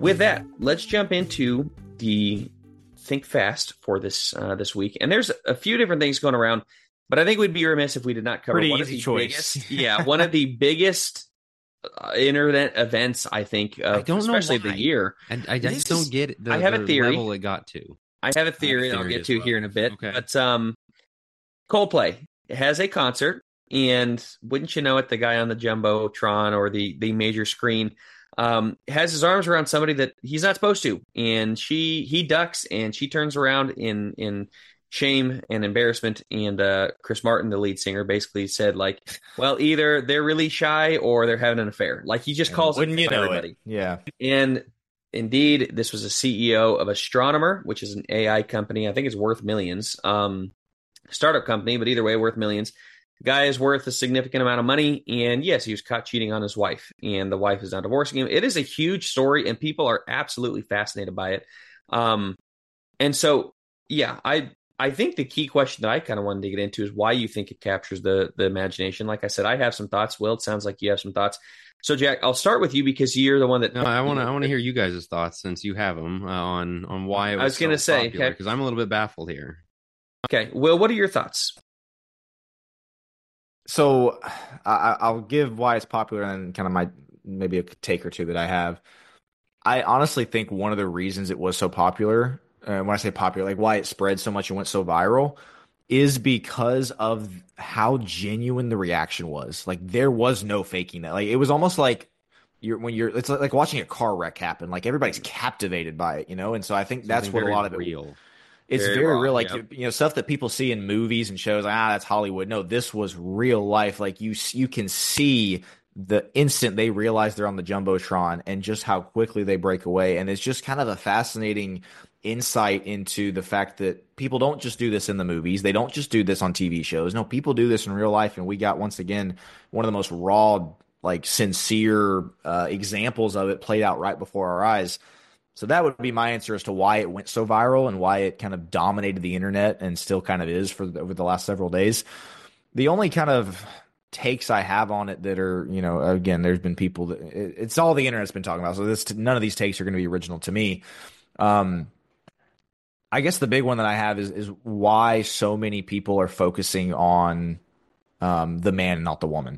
with that, let's jump into the Think Fast for this week. And there's a few different things going around, but I think we'd be remiss if we did not cover Pretty one easy of the choice. biggest, one of the biggest internet events, I think, especially of the year. And I just don't get I have a theory. level it got to. I have a theory that I'll get to here in a bit. Okay. But Coldplay has a concert, and wouldn't you know it, the guy on the Jumbotron or the major screen has his arms around somebody that he's not supposed to, and he ducks and she turns around in shame and embarrassment, and Chris Martin, the lead singer, basically said, like, well, either they're really shy or they're having an affair. Like, he just calls Wouldn't it you know everybody. it? Yeah. And indeed, this was a CEO of Astronomer, which is an AI company. I think it's worth millions. Startup company, but either way, worth millions. The guy is worth a significant amount of money, and yes, he was caught cheating on his wife, and the wife is now divorcing him. It is a huge story, and people are absolutely fascinated by it. And so, yeah, I think the key question that I kind of wanted to get into is why you think it captures the imagination. Like I said, I have some thoughts. Will, it sounds like you have some thoughts. So, Jack, I'll start with you because you're the one that. No, I want to hear you guys' thoughts since you have them on why it was. I was going to say, because I'm a little bit baffled here. Okay, Will, what are your thoughts? So I'll give why it's popular and kind of maybe a take or two that I have. I honestly think one of the reasons it was so popular, when I say popular, like why it spread so much and went so viral, is because of how genuine the reaction was. Like, there was no faking that. Like, it was almost like it's like watching a car wreck happen. Like, everybody's captivated by it, And so I think that's what a lot of it. Real. It's very real, like, stuff that people see in movies and shows. That's Hollywood. No, this was real life. Like, you can see the instant they realize they're on the Jumbotron and just how quickly they break away. And it's just kind of a fascinating insight into the fact that people don't just do this in the movies. They don't just do this on TV shows. No, people do this in real life. And we got, once again, one of the most raw, like, sincere examples of it played out right before our eyes. So that would be my answer as to why it went so viral and why it kind of dominated the internet and still kind of is over the last several days. The only kind of takes I have on it that are, again, there's been people that it's all the internet's been talking about. So none of these takes are going to be original to me. I guess the big one that I have is why so many people are focusing on the man and not the woman.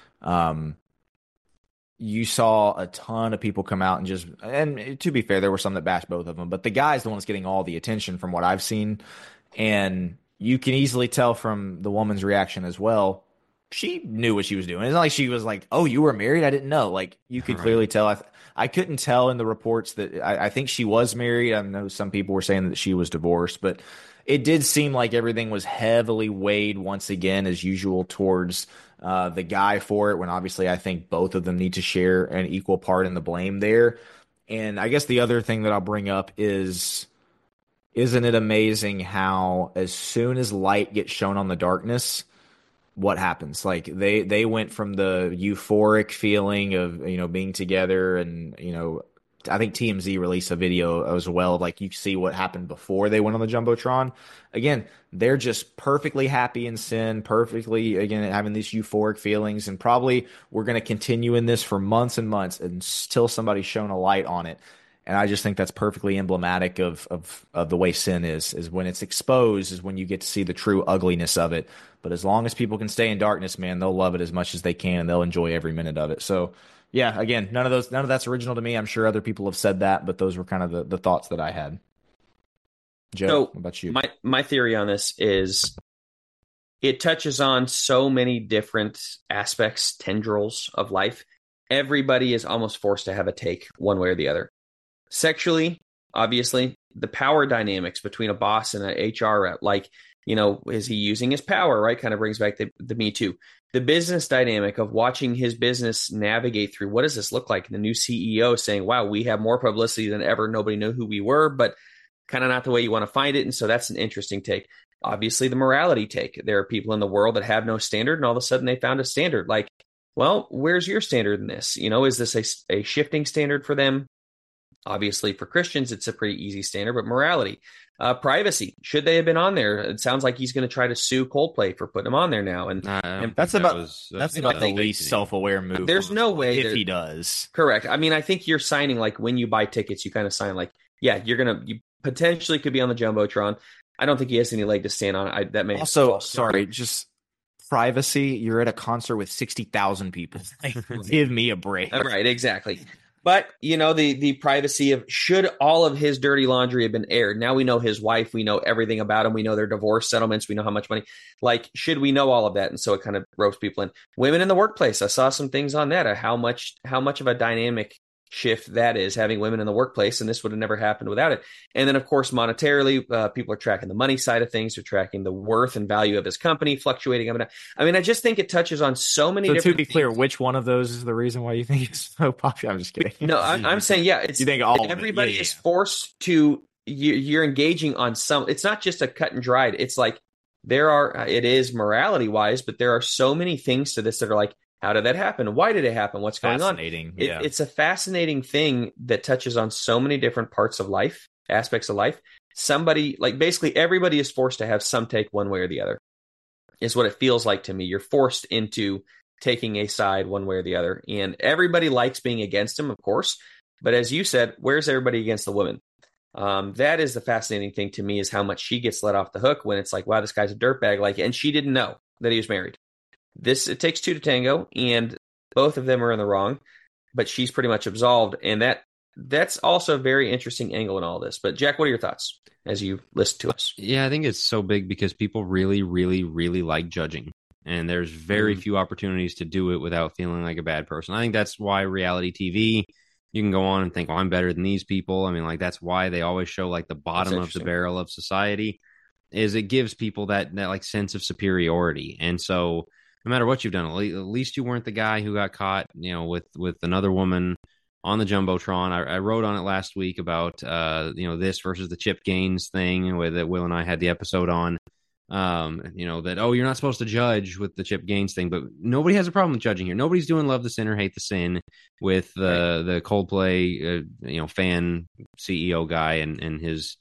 You saw a ton of people come out and to be fair, there were some that bashed both of them, but the guy's the one that's getting all the attention from what I've seen. And you can easily tell from the woman's reaction as well. She knew what she was doing. It's not like she was like, oh, you were married? I didn't know. Like, you could clearly tell. I couldn't tell in the reports that I think she was married. I know some people were saying that she was divorced, but it did seem like everything was heavily weighed once again, as usual, towards the guy for it, when obviously I think both of them need to share an equal part in the blame there. And I guess the other thing that I'll bring up is, isn't it amazing how as soon as light gets shown on the darkness, what happens? Like, they went from the euphoric feeling of, being together, and, I think TMZ released a video as well. Like, you see what happened before they went on the Jumbotron. Again, they're just perfectly happy in sin, perfectly, again, having these euphoric feelings. And probably we're going to continue in this for months and months until somebody's shown a light on it. And I just think that's perfectly emblematic of the way sin is when it's exposed is when you get to see the true ugliness of it. But as long as people can stay in darkness, man, they'll love it as much as they can, and they'll enjoy every minute of it. So, yeah, again, none of that's original to me. I'm sure other people have said that, but those were kind of the thoughts that I had. Joe, what about you? My theory on this is it touches on so many different aspects, tendrils of life. Everybody is almost forced to have a take one way or the other. Sexually, obviously, the power dynamics between a boss and an HR rep, like, is he using his power, right? Kind of brings back the Me Too. The business dynamic of watching his business navigate through, what does this look like? And the new CEO saying, wow, we have more publicity than ever. Nobody knew who we were, but kind of not the way you want to find it. And so that's an interesting take. Obviously, the morality take. There are people in the world that have no standard, and all of a sudden they found a standard. Like, well, where's your standard in this? Is this a shifting standard for them? Obviously, for Christians, it's a pretty easy standard, but morality, privacy, should they have been on there? It sounds like he's going to try to sue Coldplay for putting them on there now. And that's about the least self-aware move. There's no way if he does. Correct. I mean, I think you're signing, like, when you buy tickets, you kind of sign like, yeah, you potentially could be on the Jumbotron. I don't think he has any leg to stand on. That may also, sorry, just privacy. You're at a concert with 60,000 people. Give me a break. Right, exactly. But, the privacy of, should all of his dirty laundry have been aired? Now we know his wife. We know everything about him. We know their divorce settlements. We know how much money. Like, should we know all of that? And so it kind of ropes people in. Women in the workplace. I saw some things on that. How much of a dynamic shift that is, having women in the workplace, and this would have never happened without it. And then, of course, monetarily, people are tracking the money side of things. They're tracking the worth and value of his company fluctuating. I mean, I just think it touches on so many different to be clear, which one of those is the reason why you think it's so popular? I'm just kidding. No, I'm saying, yeah, it's, you think all everybody is forced to, you're engaging on some, it's not just a cut and dried. It's like, it is morality wise, but there are so many things to this that are like, how did that happen? Why did it happen? What's going on? Yeah. It's a fascinating thing that touches on so many different parts of life, aspects of life. Basically everybody is forced to have some take one way or the other, is what it feels like to me. You're forced into taking a side one way or the other. And everybody likes being against him, of course. But as you said, where's everybody against the woman? That is the fascinating thing to me, is how much she gets let off the hook when it's like, wow, this guy's a dirtbag. And she didn't know that he was married. It takes two to tango, and both of them are in the wrong, but she's pretty much absolved. And that's also a very interesting angle in all this. But Jack, what are your thoughts as you listen to us? Yeah, I think it's so big because people really, really, really like judging. And there's very few opportunities to do it without feeling like a bad person. I think that's why reality TV, you can go on and think, oh, I'm better than these people. I mean, like, that's why they always show like the bottom of the barrel of society, is it gives people that like sense of superiority. And so no matter what you've done, at least you weren't the guy who got caught, with another woman on the Jumbotron. I wrote on it last week about, this versus the Chip Gaines thing that Will and I had the episode on, that, oh, you're not supposed to judge with the Chip Gaines thing, but nobody has a problem with judging here. Nobody's doing love the sinner, hate the sin with the Coldplay, fan CEO guy and his,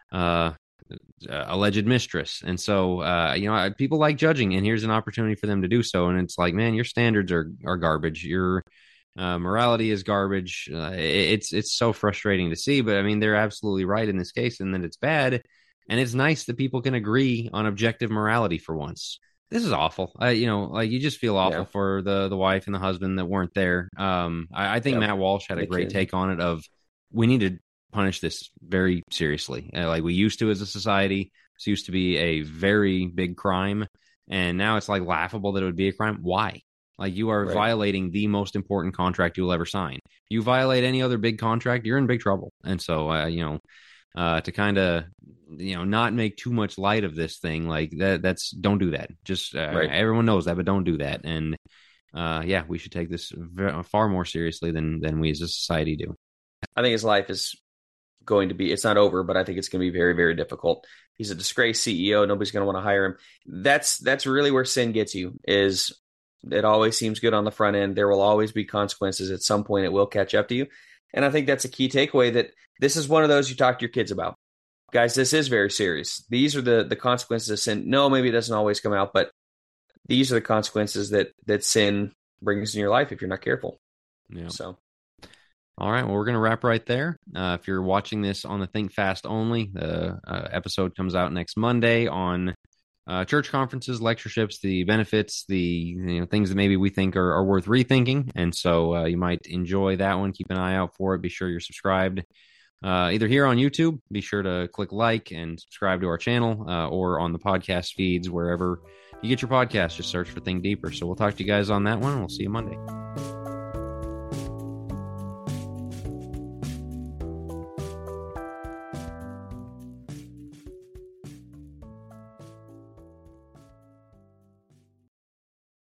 alleged mistress. And so people like judging, and here's an opportunity for them to do so. And it's like, man, your standards are garbage, your morality is garbage. It's so frustrating to see, but I mean, they're absolutely right in this case, and that it's bad. And it's nice that people can agree on objective morality for once. This is awful. You just feel awful for the wife and the husband that weren't there. I think Matt Walsh had a great take on it of, we need to punish this very seriously. Like we used to as a society. This used to be a very big crime, and now it's like laughable that it would be a crime. Why? Like, you are violating the most important contract you'll ever sign. You violate any other big contract, you're in big trouble. And so, to kind of, not make too much light of this thing, like that's don't do that. Just everyone knows that, but don't do that. And we should take this far more seriously than we as a society do. I think his life is going to be, it's not over, but I think it's going to be very, very difficult. He's a disgraced CEO. Nobody's going to want to hire him. That's really where sin gets you, is it always seems good on the front end. There will always be consequences. At some point, it will catch up to you. And I think that's a key takeaway, that this is one of those you talk to your kids about. Guys, this is very serious. These are the consequences of sin. No, maybe it doesn't always come out, but these are the consequences that sin brings in your life if you're not careful. Yeah. So. All right, well, we're going to wrap right there. If you're watching this on the Think Fast only, the episode comes out next Monday on church conferences, lectureships, the benefits, the things that maybe we think are worth rethinking. And so you might enjoy that one. Keep an eye out for it. Be sure you're subscribed. Either here on YouTube, be sure to click like and subscribe to our channel, or on the podcast feeds, wherever you get your podcast. Just search for Think Deeper. So we'll talk to you guys on that one, and we'll see you Monday.